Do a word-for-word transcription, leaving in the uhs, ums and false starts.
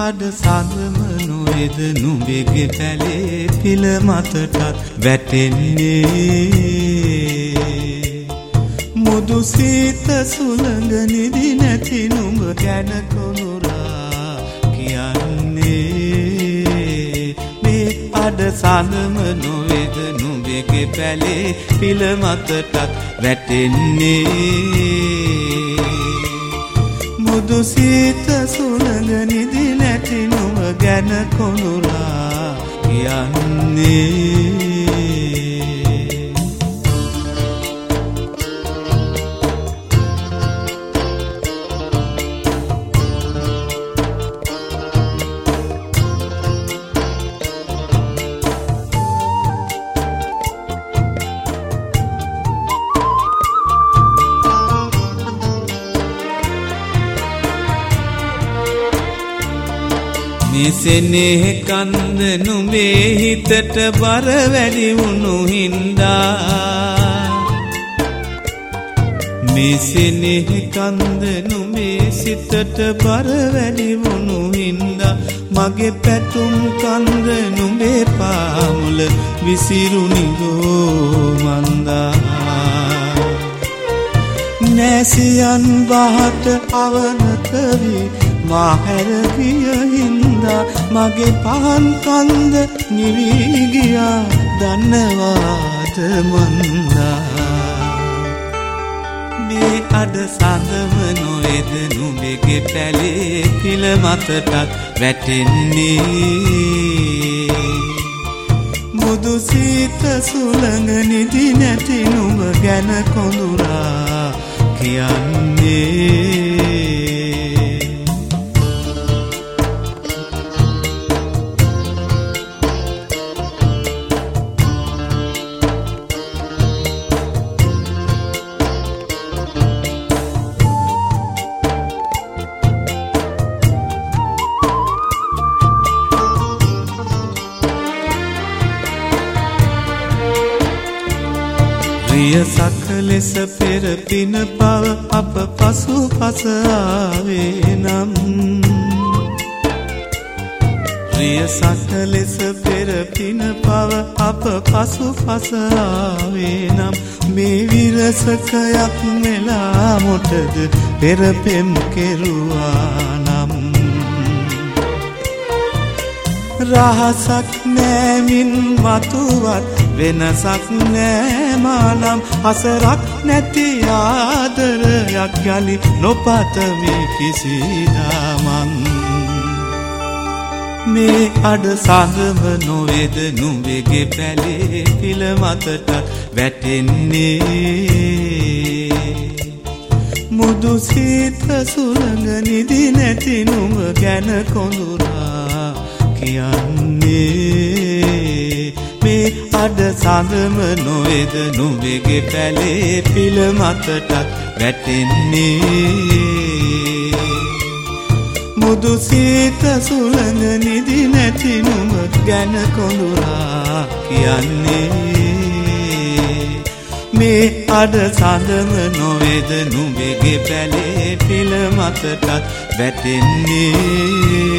අඩ සඳම නොවේද නුඹගේ පැලේ පිළ මතටත් වැටෙන්නේ මුදු සීත සුළඟ නිදි නැති නුඹ ගැන කොනුරා කියන්නේ මේ අඩ සඳම නොවේද නුඹගේ පැලේ පිළ මතටත් වැටෙන්නේ මුදු සීත සුළඟ නිදි නැති නුඹ ගැන කොනුරා කියන්නේ මෙසෙනෙහ කන්ද නුඹේ හිතට බර වැඩි වුණු හින්දා මෙසෙනෙහ කන්ද නුඹේ සිතට බර වැඩි වුණු හින්දා මගේ පැතුම් කන්ද නුඹේ පාමුල විසිරුණි ගෝමන්දා නැසියන් බහට අවනත වී මාහැර ගිය හින්දා මගේ පහන් කන්ද නිවී ගියා දන්නවාද මන්දා මේ අඩ සඳම නොවේද නුඹගේ පැලේ පිළ මතටත් වැටෙන්නේ මුදු සීත සුළඟ නිදි නැති නුඹ ගැන කොඳුරා කියන්නේ සක ලෙස පෙර පින පව අප පසු පස ආවේ නම් රිය සක ලෙස පෙර පින පව අප පසු පස ආවේ නම් මේ විරසකයක් මෙලා මොටද පෙර පෙම් කෙරුවා නම් රහසක් නෑමින් මතුවත් වෙනසක් නෑ මානම් හසරක් නැති ආදරයක් යලි නොපතමි කිසිදා මං මේ අඩ සඳම නොවේද නුඹගේ පැලේ පිළ මතටත් වැටෙන්නේ මුදු සීත සුළඟ නිදි නැති නුඹ ගැන කොඳුරා කියන්නේ මේ අඩ සඳම නොවේද නුඹගේ පැලේ පිළ මතටත් වැටෙන්නේ මුදු සීත සුළඟ නිදි නැති නුඹ ගැන කොඳුරා කියන්නේ මේ අඩ සඳම නොවේද නුඹගේ පැලේ පිළ මතටත් වැටෙන්නේ